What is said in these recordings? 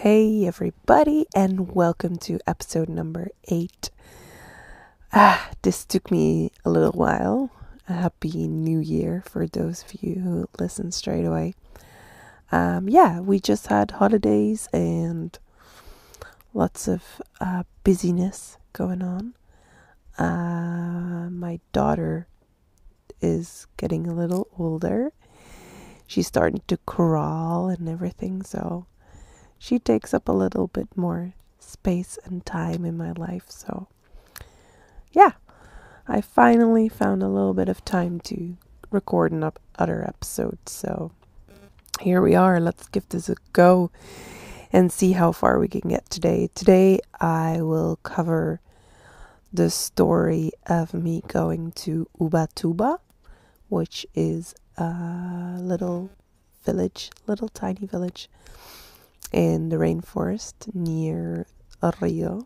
Hey everybody, and welcome to episode number 8. This took me a little while. A happy new year for those of you who listened straight away. We just had holidays and lots of busyness going on. My daughter is getting a little older. She's starting to crawl and everything, so she takes up a little bit more space and time in my life. So, I finally found a little bit of time to record another episode. So, here we are. Let's give this a go and see how far we can get today. Today, I will cover the story of me going to Ubatuba, which is a little tiny village in the rainforest near Rio,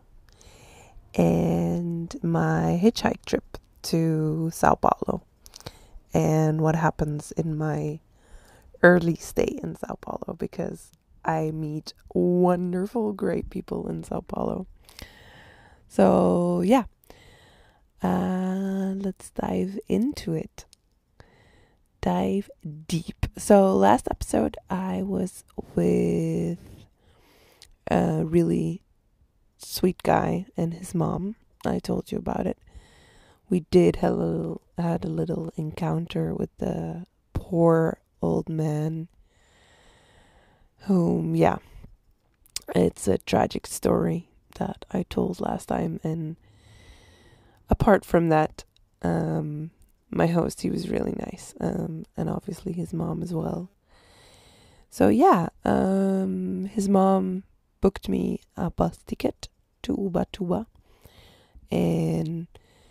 and my hitchhike trip to Sao Paulo, and what happens in my early stay in Sao Paulo, because I meet wonderful, great people in Sao Paulo. So let's dive into it. Dive deep. So last episode I was with a really sweet guy and his mom. I told you about it. We did had a little encounter with the poor old man whom, it's a tragic story that I told last time. And apart from that, my host, he was really nice, and obviously his mom as well. So his mom booked me a bus ticket to Ubatuba, and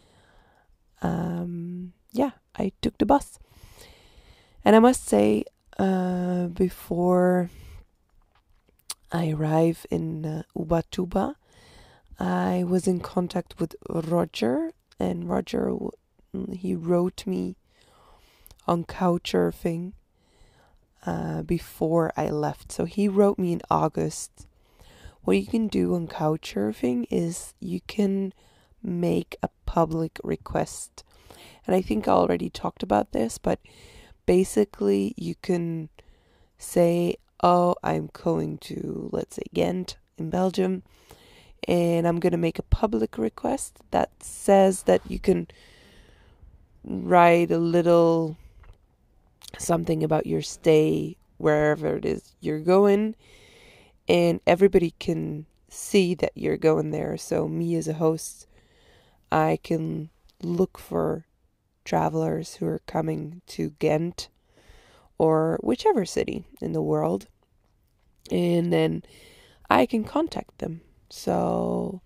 I took the bus. And I must say, before I arrive in Ubatuba, I was in contact with Roger, and Roger, he wrote me on Couchsurfing before I left. So he wrote me in August. What you can do on Couchsurfing is you can make a public request. And I think I already talked about this, but basically you can say, I'm going to, let's say, Ghent in Belgium, and I'm going to make a public request that says that you can write a little something about your stay wherever it is you're going, and everybody can see that you're going there. So me as a host, I can look for travelers who are coming to Ghent or whichever city in the world, and then I can contact them. So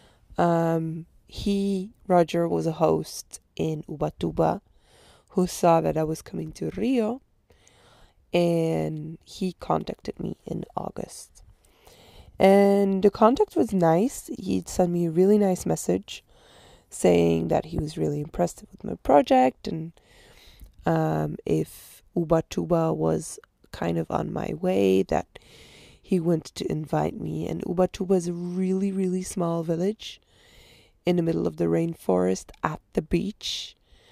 Roger was a host in Ubatuba who saw that I was coming to Rio, and he contacted me in August. And the contact was nice. He'd sent me a really nice message saying that he was really impressed with my project, and if Ubatuba was kind of on my way, that he wanted to invite me. And Ubatuba is a really, really small village in the middle of the rainforest at the beach.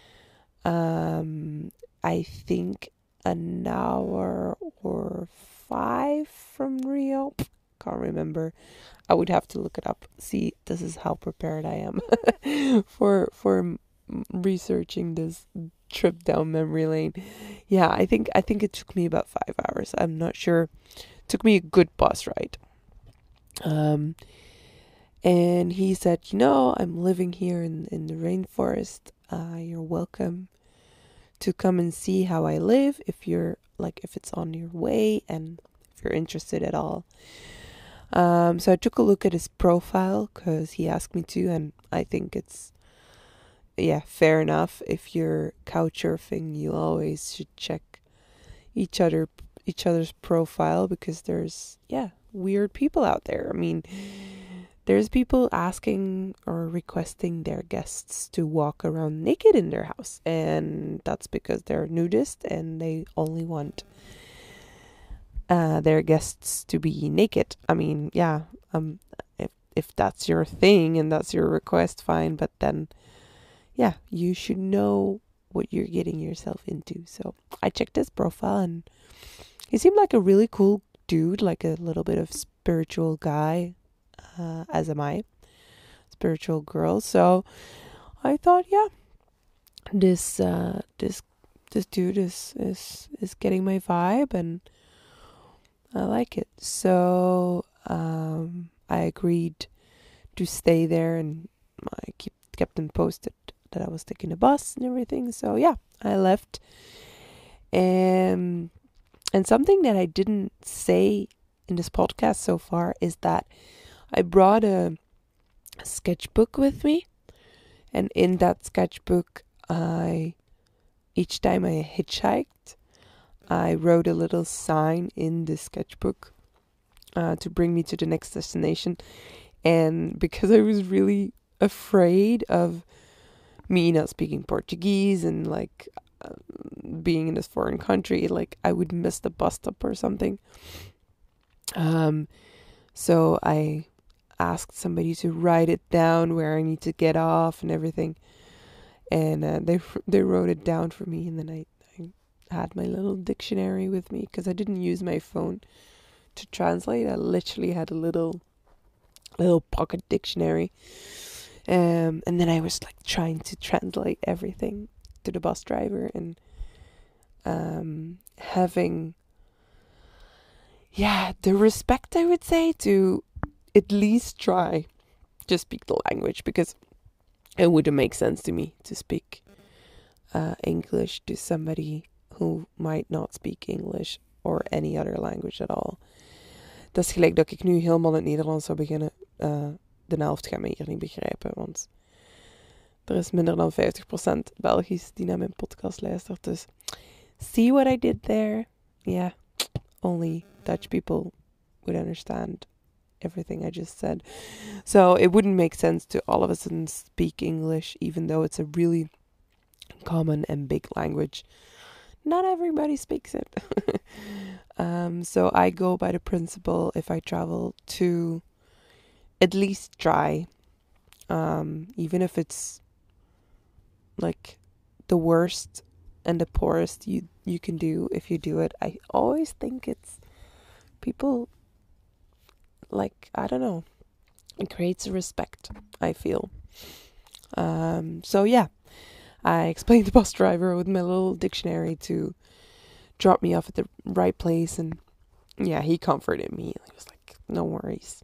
I think an hour or 5 from Rio. Can't remember. I would have to look it up. See, this is how prepared I am for researching this trip down memory lane. Yeah, I think it took me about 5 hours. I'm not sure. It took me a good bus ride. And he said, I'm living here in the rainforest. You're welcome to come and see how I live if it's on your way and if you're interested at all. So I took a look at his profile because he asked me to, and I think it's, fair enough. If you're couchsurfing, you always should check each other's profile, because there's, weird people out there. I mean, there's people asking or requesting their guests to walk around naked in their house, and that's because they're nudist and they only want their guests to be naked. I mean, yeah, if that's your thing and that's your request, fine. But then, yeah, you should know what you're getting yourself into. So I checked his profile, and he seemed like a really cool dude, like a little bit of spiritual guy, as am I, spiritual girl. So I thought, yeah, this dude is getting my vibe, and I like it. So I agreed to stay there, and I kept them posted that I was taking a bus and everything. So yeah, I left. And something that I didn't say in this podcast so far is that I brought a sketchbook with me, and in that sketchbook, each time I hitchhiked, I wrote a little sign in the sketchbook to bring me to the next destination. And because I was really afraid of me not speaking Portuguese and like being in this foreign country, like I would miss the bus stop or something. So I asked somebody to write it down where I need to get off and everything. And they wrote it down for me, and then I had my little dictionary with me because I didn't use my phone to translate. I literally had a little pocket dictionary, and then I was like trying to translate everything to the bus driver, and having the respect, I would say, to at least try to speak the language, because it wouldn't make sense to me to speak English to somebody who might not speak English or any other language at all. Dat is gelijk dat ik nu helemaal in het Nederlands zou beginnen. De helft gaat mij hier niet begrijpen, want er is minder dan 50% Belgisch die naar mijn podcast luistert. Dus see what I did there? Yeah, only Dutch people would understand everything I just said. So it wouldn't make sense to all of a sudden speak English, even though it's a really common and big language. Not everybody speaks it. So I go by the principle, if I travel, to at least try, even if it's like the worst and the poorest you can do. If you do it, I always think it's people, like, I don't know, it creates respect, I feel. So yeah, I explained to the bus driver with my little dictionary to drop me off at the right place, and yeah, he comforted me. He was like, no worries.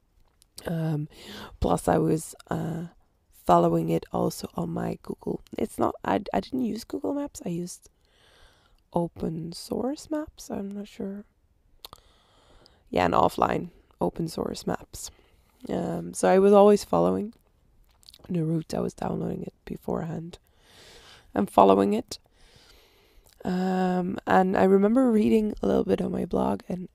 Plus I was following it also on my Google. I didn't use Google Maps. I used open source maps. I'm not sure. Yeah, an offline open source maps. So I was always following the route. I was downloading it beforehand. I'm following it. And I remember reading a little bit on my blog, and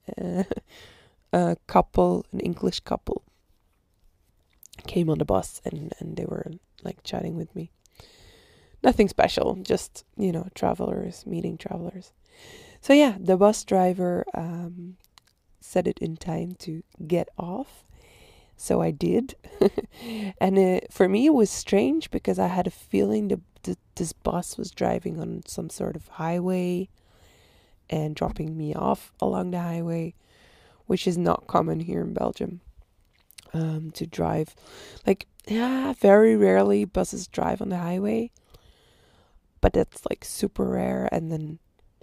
an English couple, came on the bus, and they were like chatting with me. Nothing special, just, travelers, meeting travelers. So yeah, the bus driver said it in time to get off. So I did. And for me, it was strange because I had a feeling this bus was driving on some sort of highway and dropping me off along the highway, which is not common here in Belgium, to drive. Like, very rarely buses drive on the highway, but that's like super rare. And then,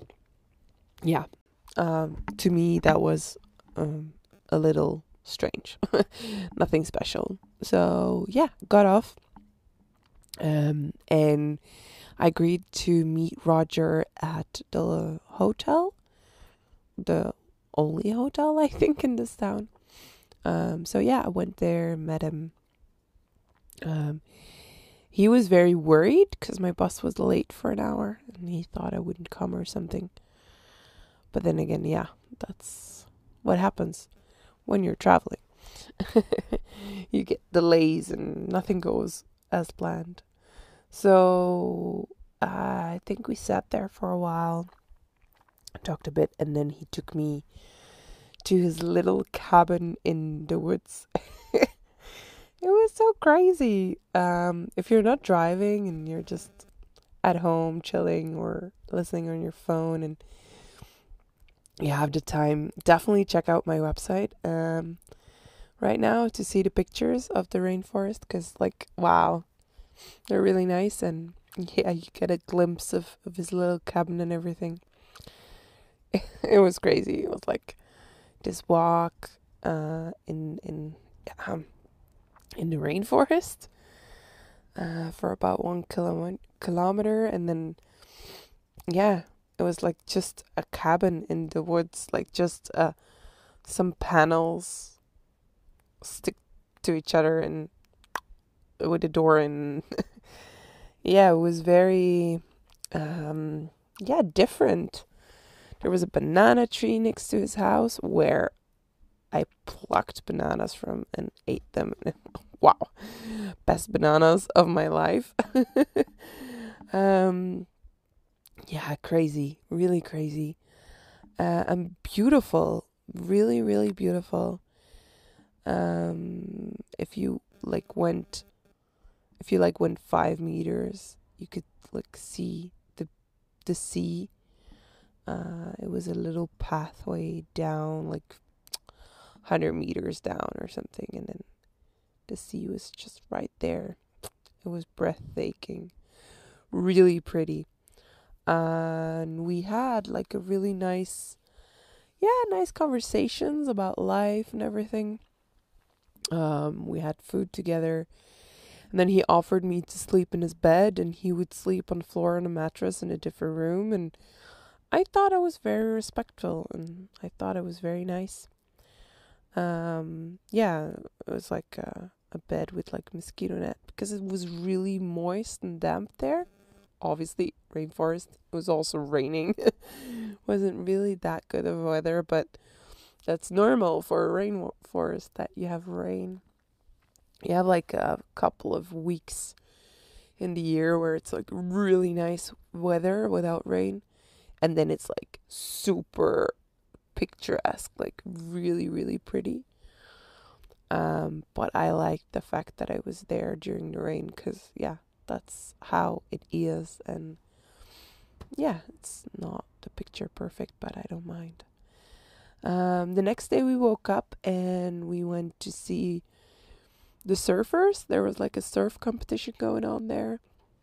to me, that was a little strange. Nothing special. So yeah, got off. And I agreed to meet Roger at the hotel, the only hotel I think in this town. So yeah, I went there, met him. He was very worried because my bus was late for an hour, and he thought I wouldn't come or something. But then again, yeah, that's what happens when you're traveling. You get delays and nothing goes as planned. So I think we sat there for a while. talked a bit, and then he took me to his little cabin in the woods. It was so crazy. If you're not driving and you're just at home chilling or listening on your phone and you have the time, definitely check out my website right now to see the pictures of the rainforest, because like, wow, they're really nice. And yeah, you get a glimpse of his little cabin and everything. It was crazy. It was like this walk in the rainforest for about 1 kilometer, and then yeah, it was like just a cabin in the woods, like just some panels stick to each other and with a door, and yeah, it was very different. There was a banana tree next to his house where I plucked bananas from and ate them. Wow, best bananas of my life. um, yeah, crazy, really crazy, and beautiful, really, really beautiful. If you went 5 meters, you could like see the sea. It was a little pathway down, like 100 meters down or something, and then the sea was just right there. It was breathtaking, really pretty. And we had like a really nice conversations about life and everything. We had food together, and then he offered me to sleep in his bed, and he would sleep on the floor on a mattress in a different room. And I thought I was very respectful, and I thought it was very nice. Yeah, it was like a bed with like mosquito net, because it was really moist and damp there. Obviously, rainforest. It was also raining. Wasn't really that good of weather, but that's normal for a rainforest that you have rain. You have like a couple of weeks in the year where it's like really nice weather without rain, and then it's like super picturesque, like really, really pretty. But I liked the fact that I was there during the rain, because yeah, that's how it is. And yeah, it's not the picture perfect, but I don't mind. The next day we woke up and we went to see the surfers. There was like a surf competition going on there.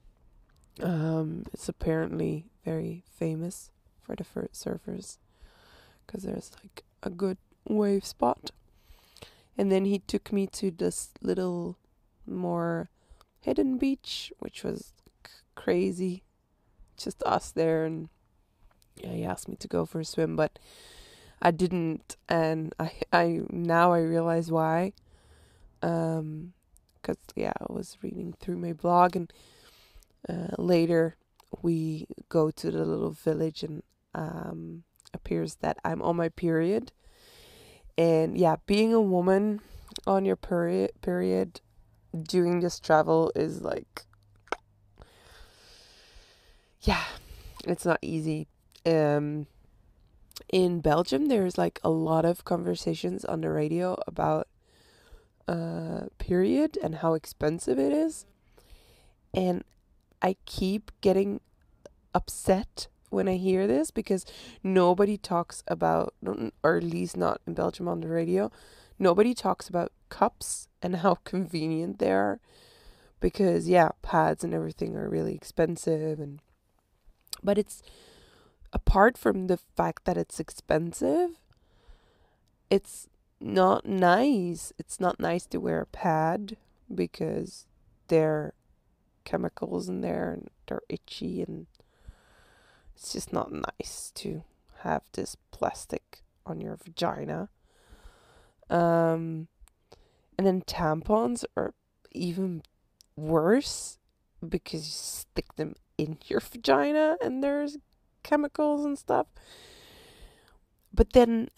It's apparently very famous for the surfers, because there's like a good wave spot. And then he took me to this little more hidden beach, which was crazy. Just us there, and yeah, he asked me to go for a swim, but I didn't, and I now I realize why. Because yeah, I was reading through my blog, and later we go to the little village, and appears that I'm on my period. And yeah, being a woman on your period doing this travel is like, yeah, it's not easy. In Belgium, there's like a lot of conversations on the radio about period and how expensive it is. And I keep getting upset when I hear this, because nobody talks about, or at least not in Belgium on the radio, nobody talks about cups and how convenient they are. Because yeah, pads and everything are really expensive, but it's, apart from the fact that it's expensive, it's not nice. It's not nice to wear a pad, because there are chemicals in there and they're itchy, and it's just not nice to have this plastic on your vagina. And then tampons are even worse, because you stick them in your vagina and there's chemicals and stuff. But then,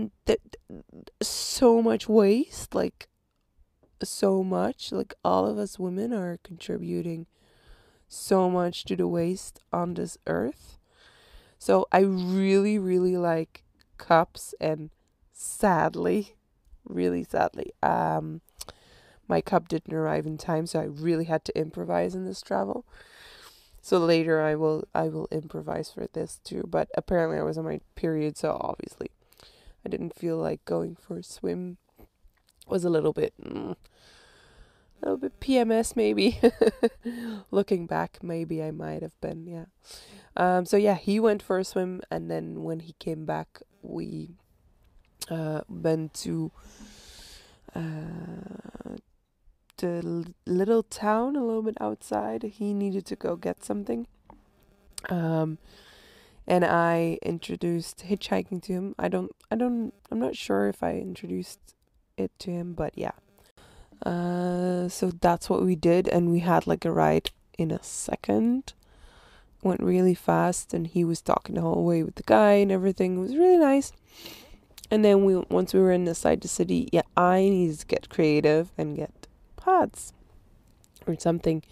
so much waste, like so much, like all of us women are contributing so much to the waste on this earth. So I really, really like cups, and sadly, really sadly, my cup didn't arrive in time, so I really had to improvise in this travel. So later I will improvise for this too. But apparently I was on my period, so obviously I didn't feel like going for a swim. It was a little bit PMS maybe. Looking back, maybe I might have been, yeah. So yeah, he went for a swim, and then when he came back, we went to the little town a little bit outside. He needed to go get something. And I introduced hitchhiking to him. I'm not sure if I introduced it to him, but yeah. So that's what we did, and we had like a ride in a second. Went really fast, and he was talking the whole way with the guy and everything. It was really nice. And then once we were inside the city, yeah, I needed to get creative and get pods or something.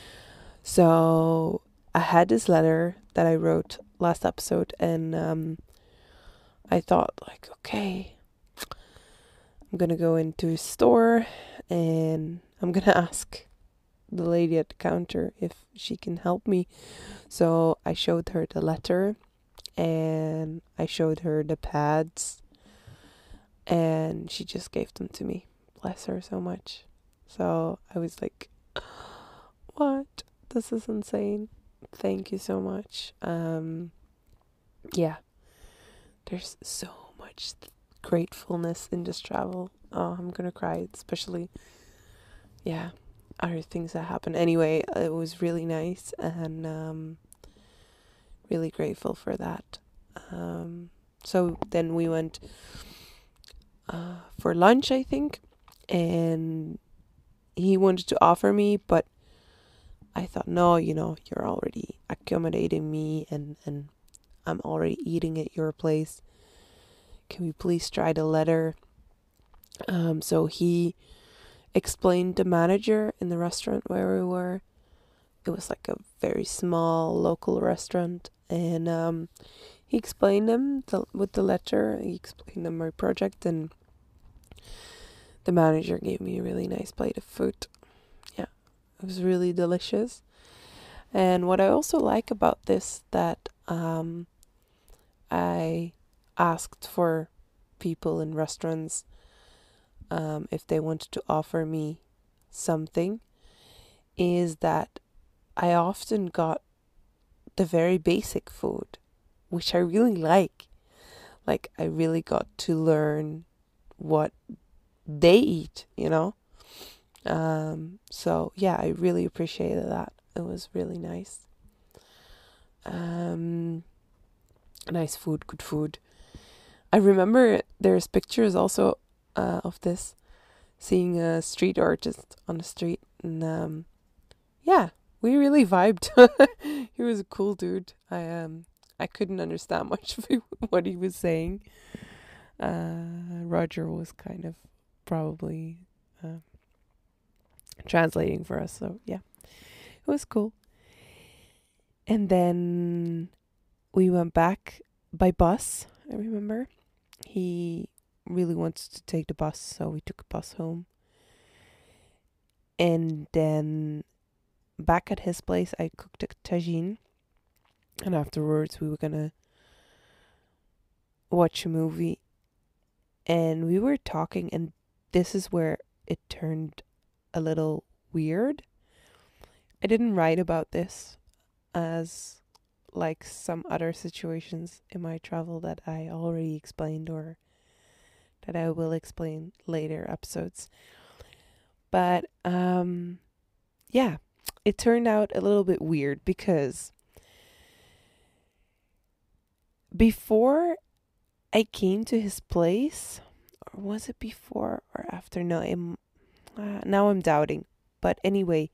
So I had this letter that I wrote last episode, and I thought like, okay, I'm gonna go into a store and I'm gonna ask the lady at the counter if she can help me. So I showed her the letter, and I showed her the pads, and she just gave them to me. Bless her so much. So I was like, what? This is insane. Thank you so much. Yeah, there's so much gratefulness in this travel. Oh, I'm gonna cry, especially, yeah, other things that happen. Anyway, it was really nice, and really grateful for that. So then we went for lunch, I think, and he wanted to offer me, but I thought, no, you're already accommodating me, and I'm already eating at your place. Can we please try the letter? So he explained the manager in the restaurant where we were. It was like a very small local restaurant, and he explained them with the letter. He explained them my project, and the manager gave me a really nice plate of food. Yeah, it was really delicious. And what I also like about this, that I asked for people in restaurants if they wanted to offer me something, is that I often got the very basic food, which I really like. Like, I really got to learn what they eat, So yeah, I really appreciated that. It was really nice. Nice food, good food. I remember there's pictures also of this, seeing a street artist on the street, and yeah, we really vibed. He was a cool dude. I couldn't understand much of what he was saying. Roger was kind of probably translating for us, so yeah, it was cool. And then we went back by bus. I remember he really wants to take the bus, so we took a bus home. And then back at his place, I cooked a tagine, and afterwards we were gonna watch a movie, and we were talking, and this is where it turned a little weird. I didn't write about this as like some other situations in my travel that I already explained, or that I will explain later episodes. But yeah, it turned out a little bit weird, because before I came to his place, or was it before or after? No, now I'm doubting. But anyway,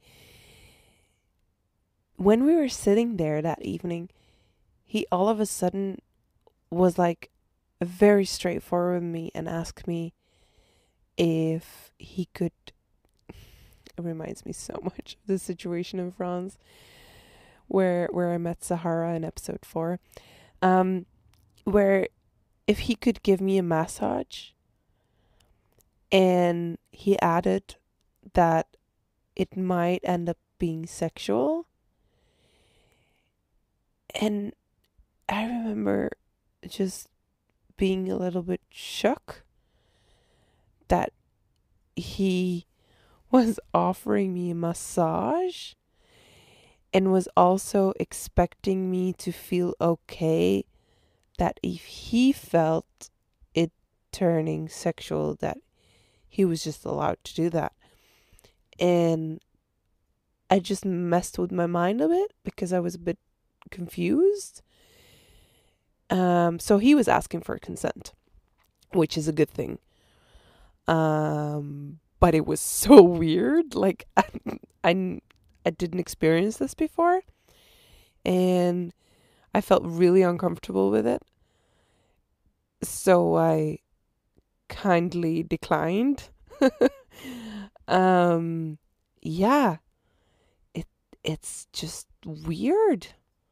when we were sitting there that evening, he all of a sudden was like very straightforward with me and asked me if he could. It reminds me so much of the situation in France where I met Sahara in episode 4. um, where if he could give me a massage, and he added that it might end up being sexual. And I remember just being a little bit shook that he was offering me a massage and was also expecting me to feel okay that if he felt it turning sexual, that he was just allowed to do that. And I just messed with my mind a bit because I was a bit confused. So he was asking for consent, which is a good thing. But it was so weird. Like I didn't experience this before, and I felt really uncomfortable with it. So I kindly declined. Yeah, it's just weird.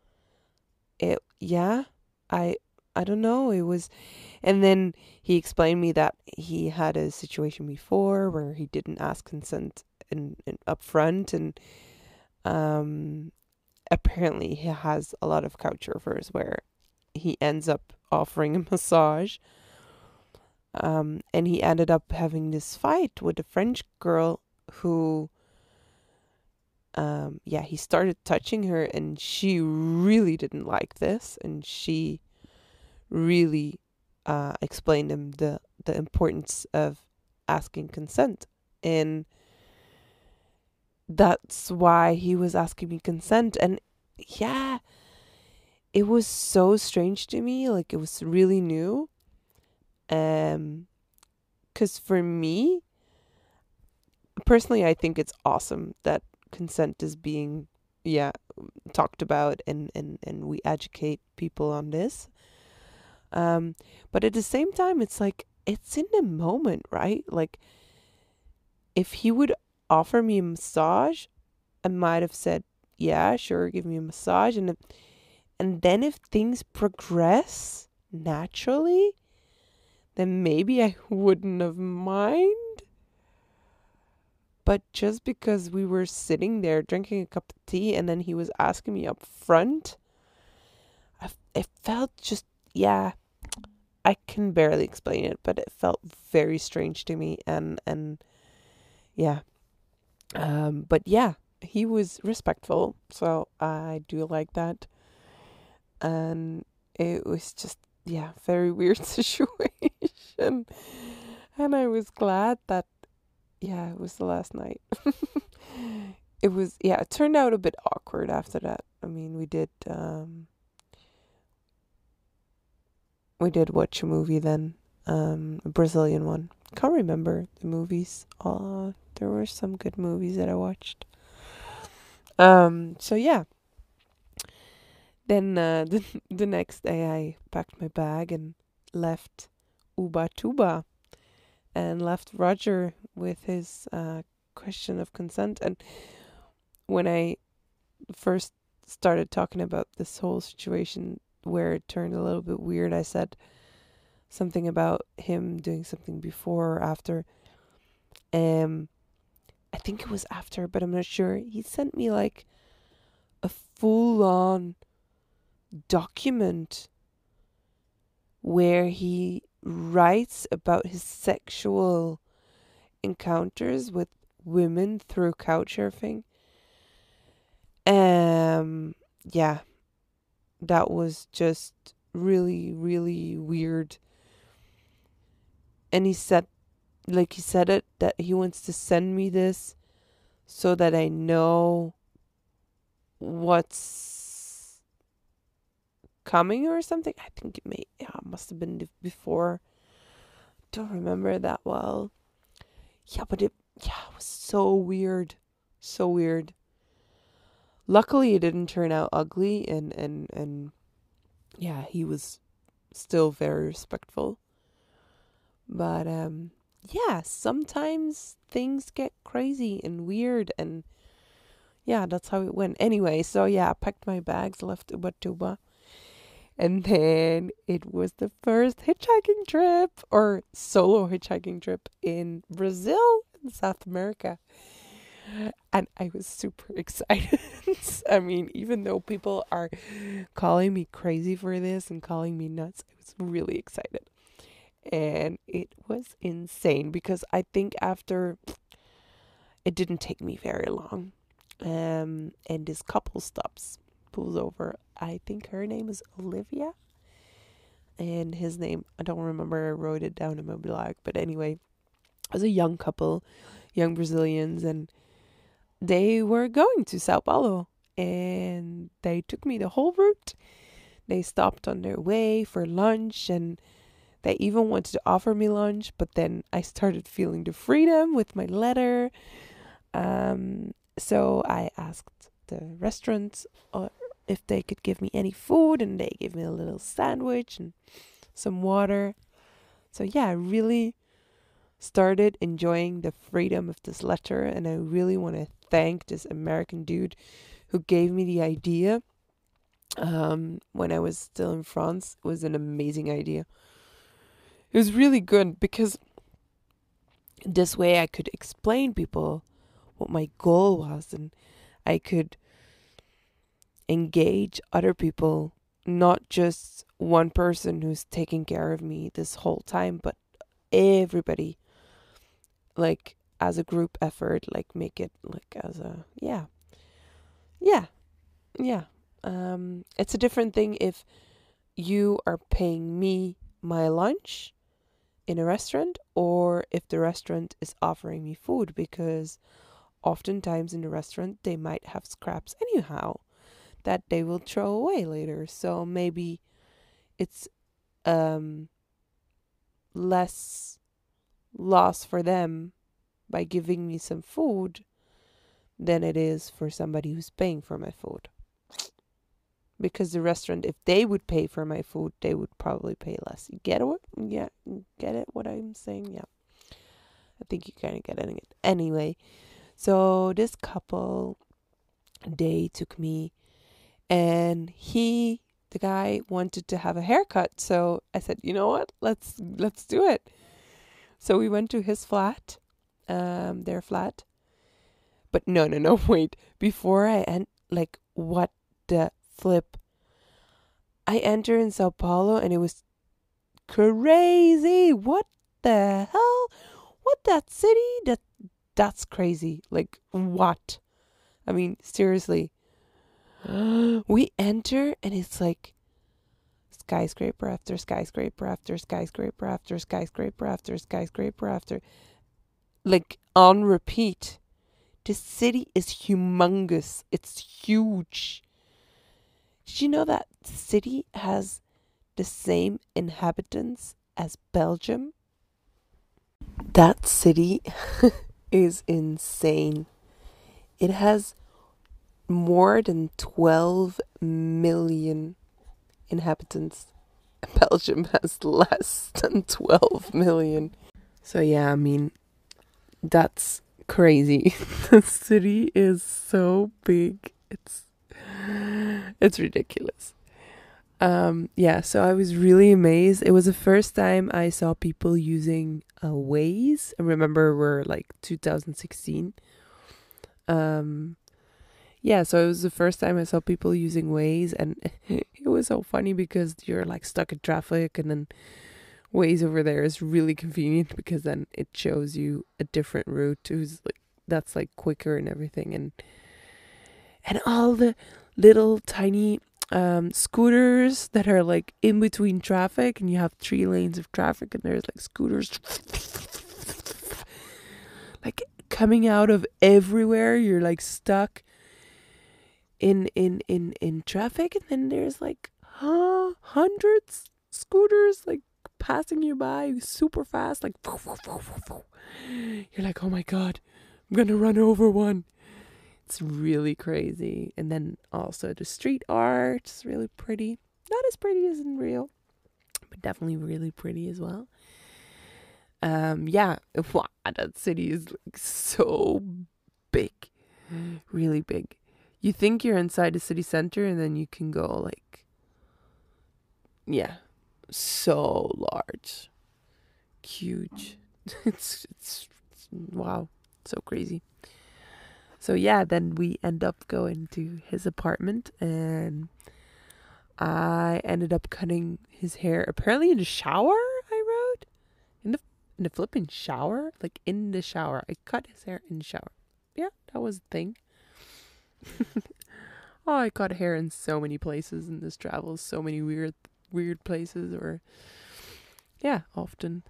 Yeah, I I don't know. It was, and then he explained me that he had a situation before where he didn't ask consent in up front, and um apparently he has a lot of couch surfers where he ends up offering a massage. And he ended up having this fight with a French girl who, yeah, he started touching her, and she really didn't like this, and she really explained him the importance of asking consent. And that's why he was asking me consent. And yeah, it was so strange to me. Like, it was really new. Because for me, personally, I think it's awesome that consent is being, yeah, talked about, and we educate people on this. But at the same time, it's like, it's in the moment, right? Like, if he would offer me a massage, I might have said, yeah, sure, give me a massage. And then if things progress naturally, then maybe I wouldn't have mind. But just because we were sitting there drinking a cup of tea, and then he was asking me up front, it felt just, yeah, I can barely explain it, but it felt very strange to me. And yeah. But yeah, he was respectful, so I do like that. And it was just, yeah, very weird situation. And I was glad that, yeah, it was the last night. It was, yeah, it turned out a bit awkward after that. I mean, we did watch a movie then, a Brazilian one. Can't remember the movies. There were some good movies that I watched. So yeah. Then the next day I packed my bag and left Ubatuba, and left Roger with his question of consent. And when I first started talking about this whole situation where it turned a little bit weird, I said something about him doing something before or after. I think it was after, but I'm not sure. He sent me like a full on document where he writes about his sexual encounters with women through couch surfing. Yeah, that was just really, really weird. And he said it, that he wants to send me this so that I know what's coming or something. I think it must have been before. Don't remember that well. Yeah, but it was so weird. So weird. Luckily it didn't turn out ugly, and yeah, he was still very respectful. But yeah, sometimes things get crazy and weird, and yeah, that's how it went. Anyway, so yeah, I packed my bags, left Ubatuba, And then it was the first hitchhiking trip or solo hitchhiking trip in Brazil, in South America. And I was super excited. I mean, even though people are calling me crazy for this and calling me nuts, I was really excited. And it was insane because I think after it didn't take me very long. And this couple pulls over. I think her name is Olivia. And his name, I don't remember, I wrote it down in my blog. But anyway, it was a young couple, young Brazilians, and they were going to Sao Paulo. And they took me the whole route. They stopped on their way for lunch, and they even wanted to offer me lunch. But then I started feeling the freedom with my letter. So I asked the restaurant if they could give me any food, and they gave me a little sandwich and some water. So yeah, I really started enjoying the freedom of this letter, and I really want to thank this American dude who gave me the idea. When I was still in France, it was an amazing idea. It was really good because this way I could explain people what my goal was, and I could engage other people, not just one person who's taking care of me this whole time, but everybody, like as a group effort, like make it like as a yeah. It's a different thing if you are paying me my lunch in a restaurant or if the restaurant is offering me food, because oftentimes in the restaurant they might have scraps anyhow that they will throw away later. So maybe it's less loss for them by giving me some food than it is for somebody who's paying for my food. Because the restaurant, if they would pay for my food, they would probably pay less. You get it? Yeah, get it what I'm saying? Yeah. I think you kind of get it. Anyway, so this couple, they took me, and the guy wanted to have a haircut. So I said, you know what? Let's do it. So we went to his flat, their flat. But no, wait. Before what the flip? I entered in Sao Paulo and it was crazy. What the hell? What, that city? That's crazy. Like, what? I mean, seriously. We enter and it's like skyscraper after skyscraper after skyscraper after skyscraper after skyscraper after, like on repeat. This city is humongous. It's huge. Did you know that city has the same inhabitants as Belgium? That city is insane. It has more than 12 million inhabitants. Belgium has less than 12 million. So yeah, I mean, that's crazy. The city is so big. It's ridiculous. So I was really amazed. It was the first time I saw people using Waze. I remember we're like 2016. So it was the first time I saw people using Waze, and it was so funny because you're like stuck in traffic, and then Waze over there is really convenient because then it shows you a different route that's like quicker and everything, and all the little tiny scooters that are like in between traffic, and you have 3 lanes of traffic, and there's like scooters like coming out of everywhere. You're like stuck in traffic, and then there's like hundreds scooters like passing you by super fast, like you're like, oh my god, I'm gonna run over one. It's really crazy. And then also the street art is really pretty. Not as pretty as in Rio, but definitely really pretty as well. Wow, that city is like so big, really big. You think you're inside the city center, and then you can go like yeah, so large, huge. It's wow, so crazy. So yeah, then we end up going to his apartment, and I ended up cutting his hair apparently in the shower. I wrote in the flipping shower, like in the shower. I cut his hair in the shower. Yeah, that was the thing. Oh, I cut hair in so many places in this travel, so many weird places, or yeah, often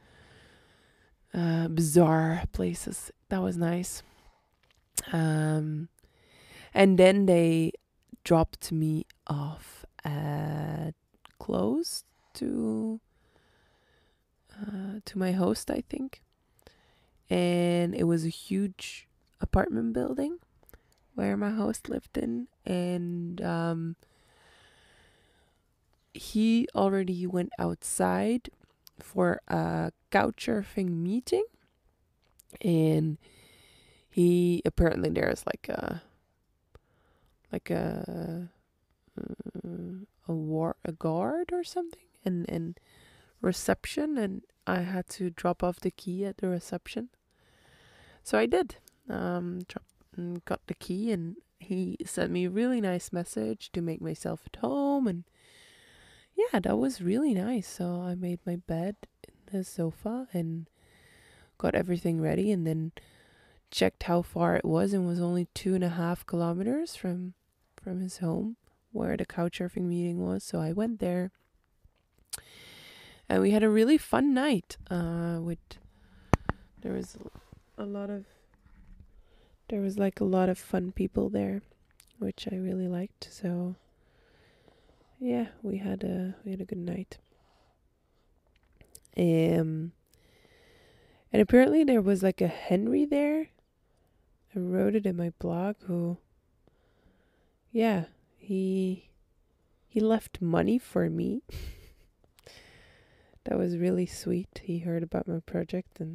bizarre places. That was nice. Um, and then they dropped me off at close to my host, I think, and it was a huge apartment building where my host lived in, and he already went outside for a couch surfing meeting, and he apparently there's like a guard or something, and reception, and I had to drop off the key at the reception. So I did. Got the key, and he sent me a really nice message to make myself at home, and yeah, that was really nice. So I made my bed in the sofa and got everything ready, and then checked how far it was, and was only 2.5 kilometers from his home where the couch surfing meeting was. So I went there, and we had a really fun night. There was a lot of there was like a lot of fun people there, which I really liked. So yeah, we had a good night. And apparently there was like a Henry there. I wrote it in my blog. Who, yeah, he left money for me. That was really sweet. He heard about my project, and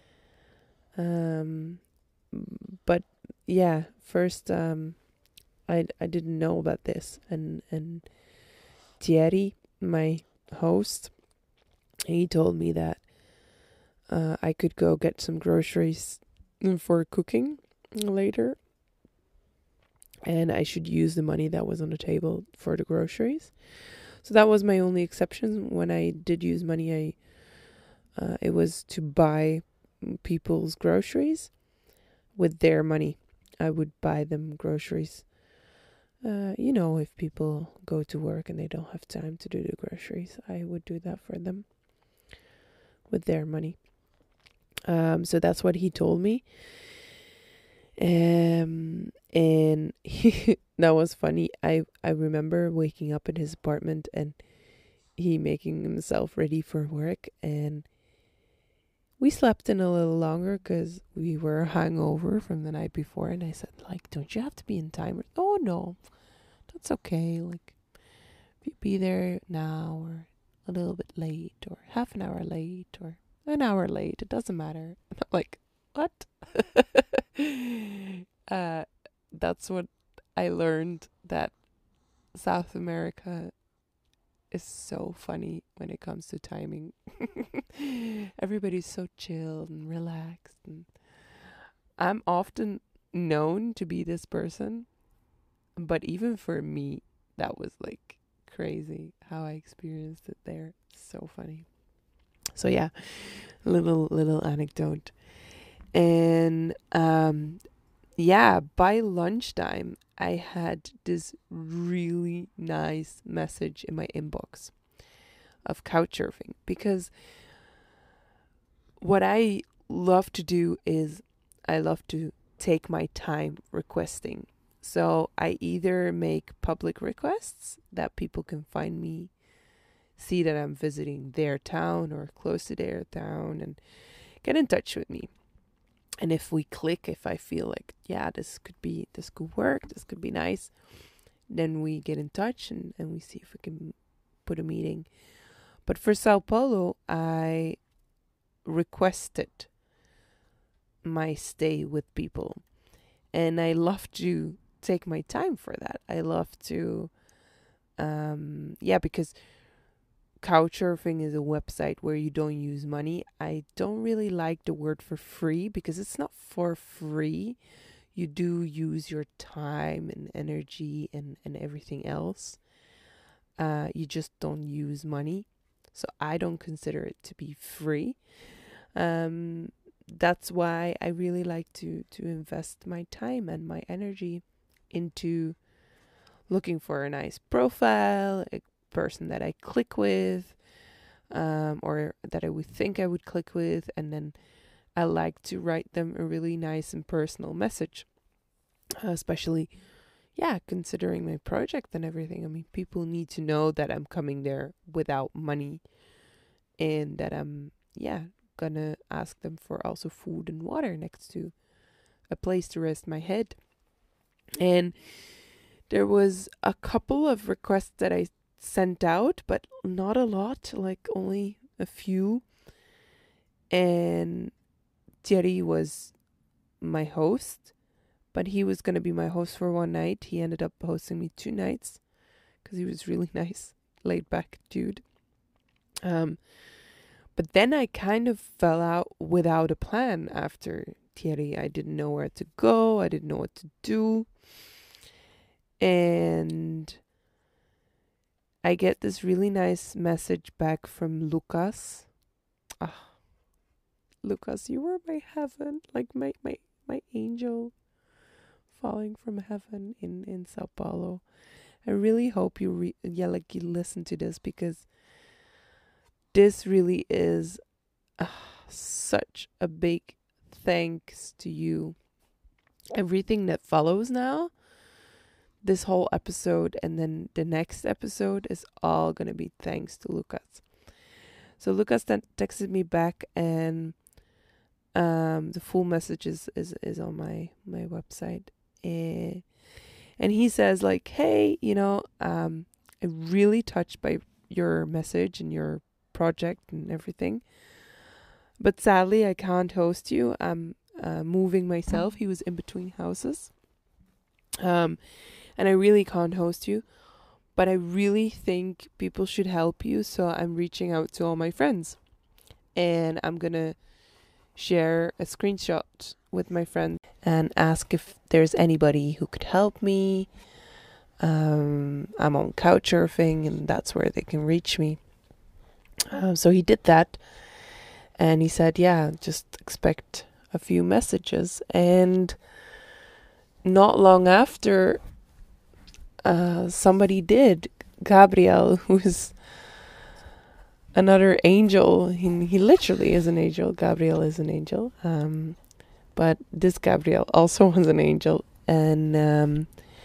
but yeah, first I didn't know about this, and Thierry, my host, he told me that I could go get some groceries for cooking later, and I should use the money that was on the table for the groceries. So that was my only exception. When I did use money, it was to buy people's groceries with their money. I would buy them groceries. If people go to work and they don't have time to do the groceries, I would do that for them with their money. So that's what he told me. And that was funny. I remember waking up in his apartment and he making himself ready for work, and we slept in a little longer because we were hungover from the night before. And I said, like, don't you have to be in time? Oh no, that's okay. Like, if you be there now or a little bit late or half an hour late or an hour late, it doesn't matter. And I'm like, what? That's what I learned, that South America is so funny when it comes to timing. Everybody's so chilled and relaxed, and I'm often known to be this person, but even for me, that was like crazy how I experienced it there. So funny. So yeah, little anecdote. And yeah, by lunchtime I had this really nice message in my inbox of couch surfing, because what I love to do is I love to take my time requesting. So I either make public requests that people can find me, see that I'm visiting their town or close to their town, and get in touch with me. And if we click, if I feel like, yeah, this could work, this could be nice, then we get in touch, and we see if we can put a meeting. But for Sao Paulo, I requested my stay with people, and I love to take my time for that. I love to, because Couchsurfing is a website where you don't use money. I don't really like the word for free because it's not for free. You do use your time and energy and everything else. You just don't use money. So I don't consider it to be free. That's why I really like to invest my time and my energy into looking for a nice profile, a person that I click with, or that I would think I would click with, and then I like to write them a really nice and personal message, especially, considering my project and everything. I mean, people need to know that I'm coming there without money, and that I'm, gonna ask them for also food and water next to a place to rest my head. And there was a couple of requests that I sent out, but not a lot, like only a few. And Thierry was my host, but he was going to be my host for one night. He ended up hosting me 2 nights because he was really nice, laid back dude. But then I kind of fell out without a plan after Thierry. I didn't know where to go. I didn't know what to do. And I get this really nice message back from Lucas. Lucas, you were my heaven, like my angel falling from heaven in Sao Paulo. I really hope you you listen to this, because this really is such a big thanks to you. Everything that follows now, this whole episode and then the next episode, is all going to be thanks to Lucas. So Lucas then texted me back, and the full message is on my website. And he says, like, hey, I'm really touched by your message and your project and everything, but sadly I can't host you. I'm moving myself. He was in between houses. And I really can't host you, but I really think people should help you. So I'm reaching out to all my friends, and I'm gonna share a screenshot with my friend and ask if there's anybody who could help me. I'm on Couchsurfing, and that's where they can reach me. So he did that, and he said, just expect a few messages. And not long after, somebody did. Gabriel, who's another angel. He literally is an angel. Gabriel is an angel. But this Gabriel also was an angel. And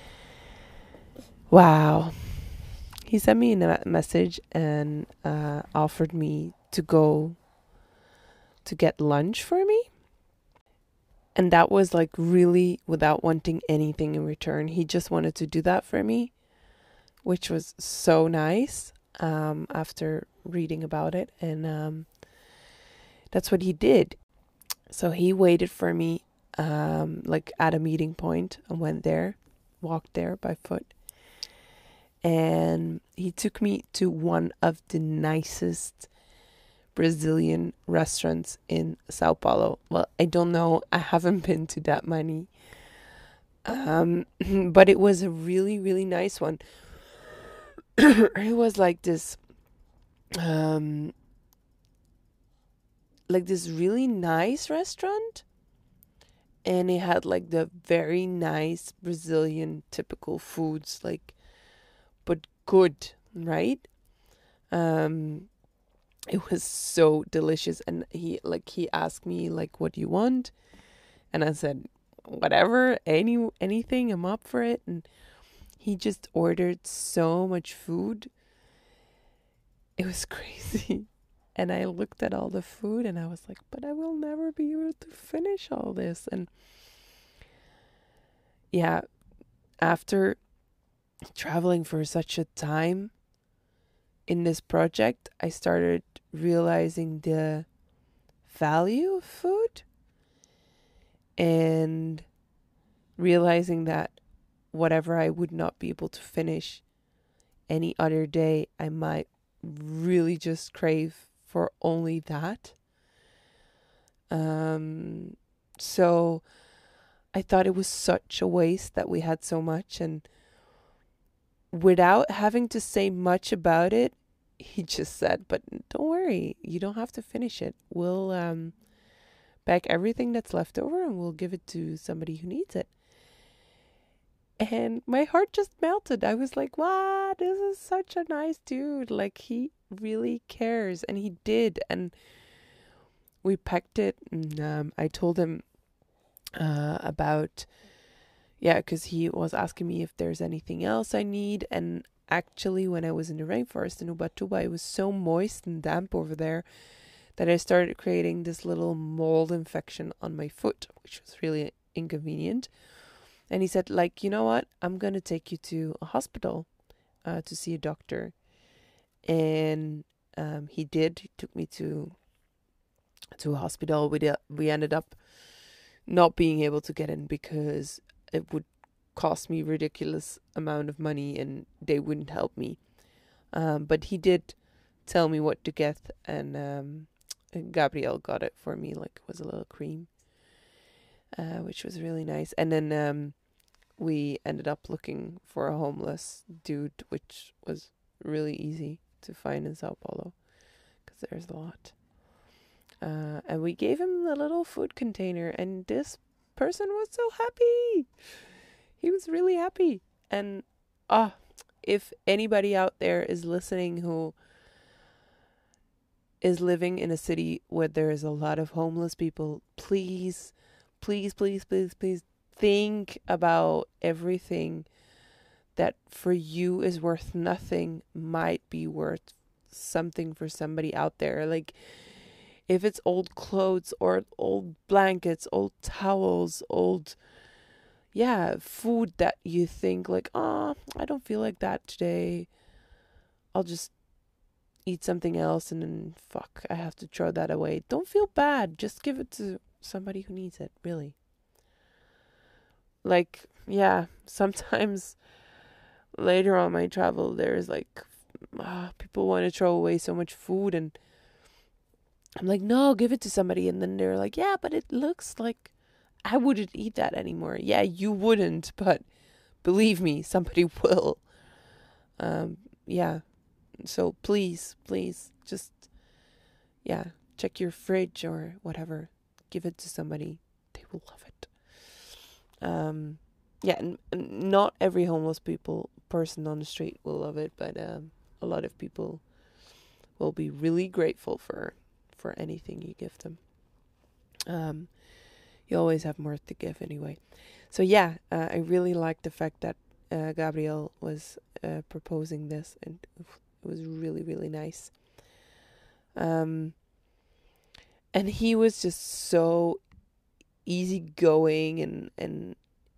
wow. He sent me a message and offered me to go to get lunch for me. And that was like really without wanting anything in return. He just wanted to do that for me, which was so nice after reading about it. And that's what he did. So he waited for me like at a meeting point, and went there, walked there by foot. And he took me to one of the nicest Brazilian restaurants in Sao Paulo. Well, I don't know. I haven't been to that many. But it was a really, really nice one. It was like this really nice restaurant, and it had like the very nice Brazilian typical foods, like, but good, right? It was so delicious. And he asked me, like, what do you want? And I said, whatever, anything, I'm up for it. And he just ordered so much food. It was crazy. And I looked at all the food and I was like, but I will never be able to finish all this. And after traveling for such a time in this project, I started realizing the value of food, and realizing that whatever I would not be able to finish any other day, I might really just crave for only that. So I thought it was such a waste that we had so much, and without having to say much about it, he just said, "But don't worry, you don't have to finish it. We'll pack everything that's left over and we'll give it to somebody who needs it." And my heart just melted. I was like, "What? This is such a nice dude. Like, he really cares." And he did. And we packed it, and I told him about, yeah, because he was asking me if there's anything else I need. And actually, when I was in the rainforest in Ubatuba, it was so moist and damp over there that I started creating this little mold infection on my foot, which was really inconvenient. And he said, like, "You know what? I'm going to take you to a hospital to see a doctor." And he did. He took me to a hospital. We ended up not being able to get in because it would cost me ridiculous amount of money and they wouldn't help me. But he did tell me what to get, and Gabrielle got it for me, like it was a little cream, which was really nice. And then we ended up looking for a homeless dude, which was really easy to find in Sao Paulo because there's a lot. And we gave him the little food container, and this person was so happy. He was really happy. And if anybody out there is listening who is living in a city where there is a lot of homeless people, please, please, please, please, please think about everything that for you is worth nothing might be worth something for somebody out there. Like, if it's old clothes or old blankets, old towels, old, food that you think like, I don't feel like that today. I'll just eat something else and then I have to throw that away. Don't feel bad. Just give it to somebody who needs it, really. Like, sometimes later on my travel, there's like, people want to throw away so much food, and I'm like, no, give it to somebody. And then they're like, yeah, but it looks like I wouldn't eat that anymore. Yeah, you wouldn't, but believe me, somebody will. So please, just, check your fridge or whatever. Give it to somebody. They will love it. And not every homeless person on the street will love it, but a lot of people will be really grateful for anything you give them. You always have more to give anyway. So I really liked the fact that Gabrielle was proposing this, and it was really, really nice. And he was just so easygoing, and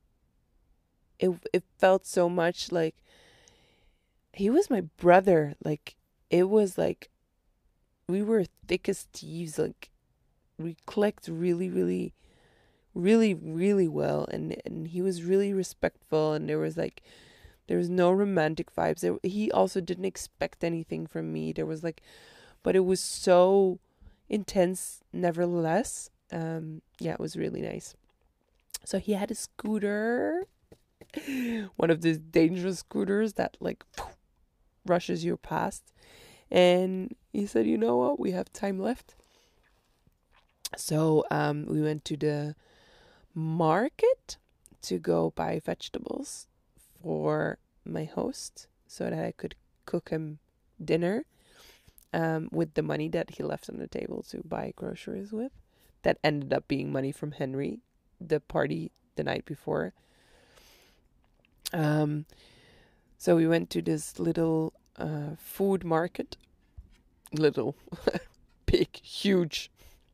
it felt so much like he was my brother. Like, it was like we were thick as thieves. Like, we clicked really, really, really, really well, and he was really respectful, and there was no romantic vibes. He also didn't expect anything from me. There was but it was so intense nevertheless. It was really nice. So he had a scooter, one of these dangerous scooters that rushes you past. And he said, "You know what? We have time left." So we went to the market to go buy vegetables for my host so that I could cook him dinner with the money that he left on the table to buy groceries with. That ended up being money from Henry, the party the night before. So we went to this little food market. Little, big, huge,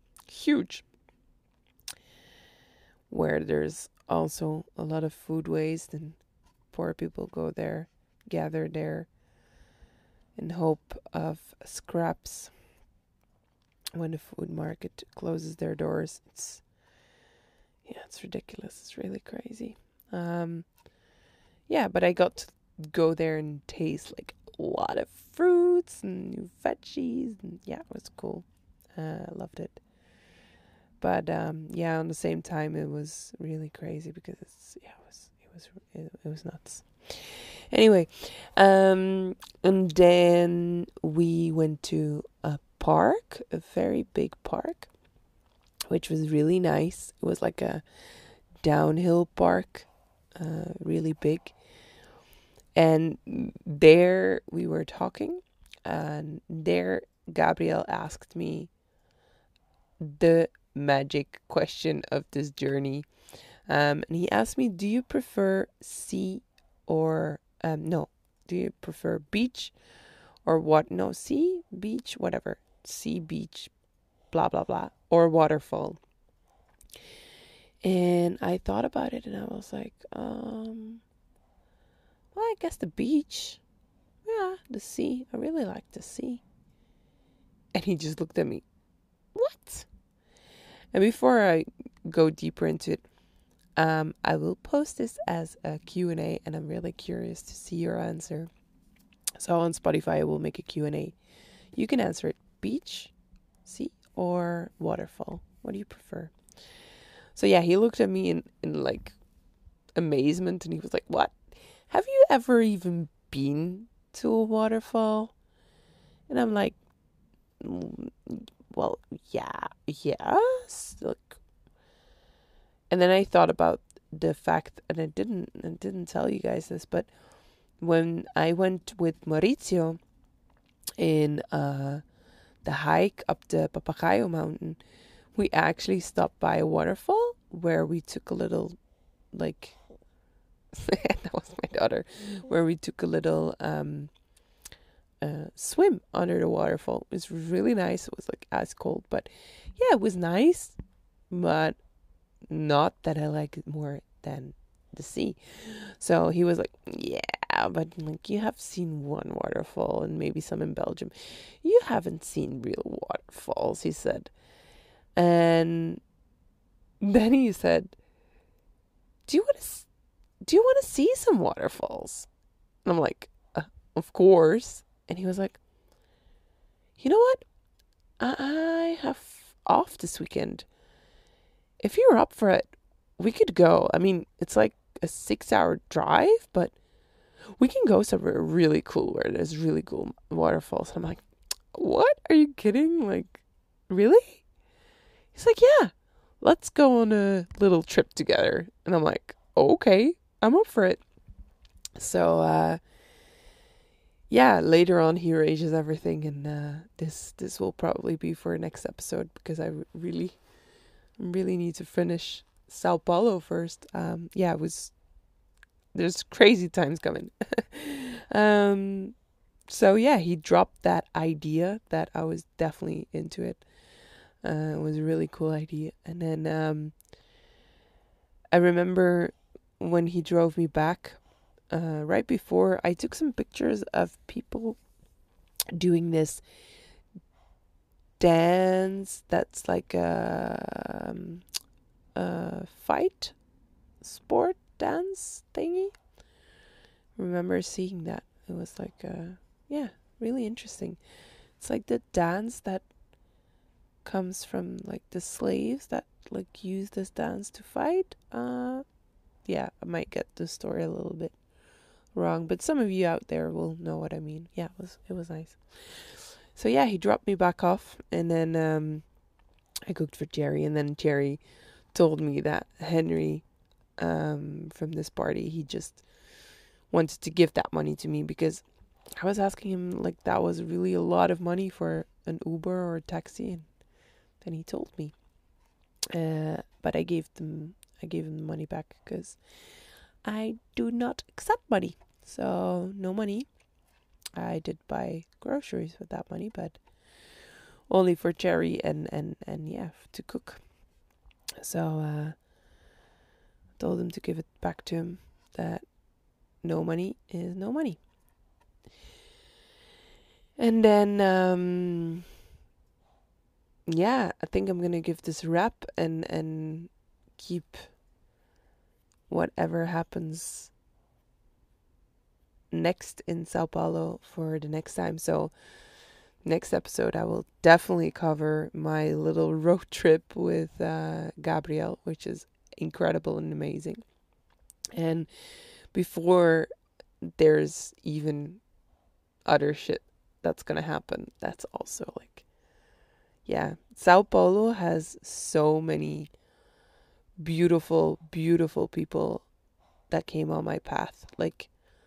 where there's also a lot of food waste, and poor people go there, gather there in hope of scraps. When the food market closes their doors, it's ridiculous. It's really crazy. But I got to go there and taste a lot of fruits fruits and new veggies, and yeah, it was cool. I loved it. But yeah, on the same time, it was really crazy because it was nuts. Anyway, and then we went to a park, a very big park, which was really nice. It was like a downhill park, really big. And there we were talking, and there Gabriel asked me the magic question of this journey. And he asked me, do you prefer sea or, no, do you prefer beach or what? No, sea, beach, whatever. Sea, beach, blah, blah, blah, or waterfall. And I thought about it and I was like, well, I guess the beach. Yeah, the sea. I really like the sea. And he just looked at me. What? And before I go deeper into it, I will post this as a Q&A, and I'm really curious to see your answer. So on Spotify, I will make a Q&A. You can answer it beach, sea, or waterfall. What do you prefer? So yeah, he looked at me in like amazement, and he was like, what? Have you ever even been to a waterfall? And I'm like, well, yes. Like, and then I thought about the fact, and I didn't tell you guys this, but when I went with Maurizio in the hike up the Papagayo Mountain, we actually stopped by a waterfall where we took a little, like, that was my daughter, where we took a little swim under the waterfall. It was really nice. It was like ice cold, but yeah, it was nice, but not that I like it more than the sea. So he was like, yeah, but like you have seen one waterfall and maybe some in Belgium. You haven't seen real waterfalls, he said. And then he said, do you want to see some waterfalls? And I'm like, of course. And he was like, you know what? I have off this weekend. If you're up for it, we could go. I mean, it's like a 6-hour drive, but we can go somewhere really cool where there's really cool waterfalls. I'm like, what? Are you kidding? Like, really? He's like, yeah, let's go on a little trip together. And I'm like, okay, I'm up for it. So, yeah, later on he arranges everything, and this will probably be for a next episode because I really need to finish Sao Paulo first. Yeah, there's crazy times coming. So yeah, he dropped that idea that I was definitely into it. It was a really cool idea. And then I remember when he drove me back, right before, I took some pictures of people doing this dance that's like a fight sport dance thingy. Remember seeing that. It was like yeah, really interesting. It's like the dance that comes from like the slaves that like use this dance to fight. Yeah, I might get the story a little bit wrong, but some of you out there will know what I mean. Yeah, it was nice. So yeah, he dropped me back off, and then I cooked for Jerry, and then Jerry told me that Henry from this party, he just wanted to give that money to me because I was asking him like that was really a lot of money for an Uber or a taxi, and then he told me. But I gave him the money back because I do not accept money. So no money. I did buy groceries with that money, but only for Jerry and yeah, to cook. So told him to give it back to him, that no money is no money. And then yeah, I think I'm gonna give this a wrap and keep whatever happens next in Sao Paulo for the next time. So next episode, I will definitely cover my little road trip with Gabriel, which is incredible and amazing. And before there's even other shit that's gonna happen, that's also like, yeah, Sao Paulo has so many beautiful, beautiful people that came on my path. Like,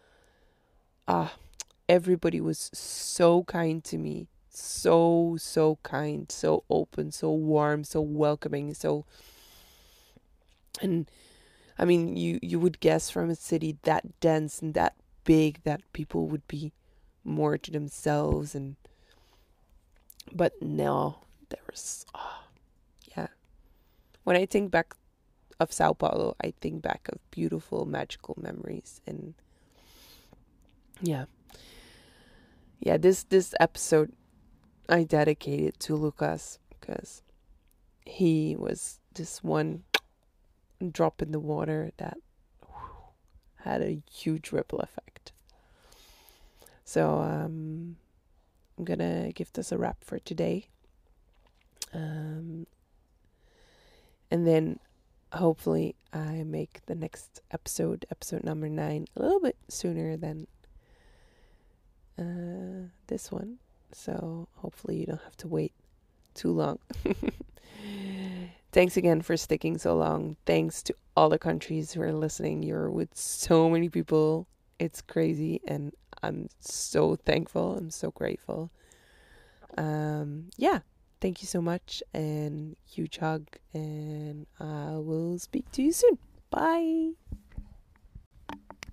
everybody was so kind to me. So kind, so open, so warm, so welcoming, so, and I mean, you would guess from a city that dense and that big that people would be more to themselves, and but no, there was, yeah. When I think back of Sao Paulo, I think back of beautiful, magical memories, and yeah, yeah. This episode I dedicated to Lucas because he was this one drop in the water that had a huge ripple effect. So I'm gonna give this a wrap for today, and then hopefully I make the next episode number 9, a little bit sooner than this one. So hopefully you don't have to wait too long. Thanks again for sticking so long. Thanks to all the countries who are listening. You're with so many people. It's crazy, and I'm so thankful. I'm so grateful. Yeah. Thank you so much, and huge hug, and I will speak to you soon. Bye.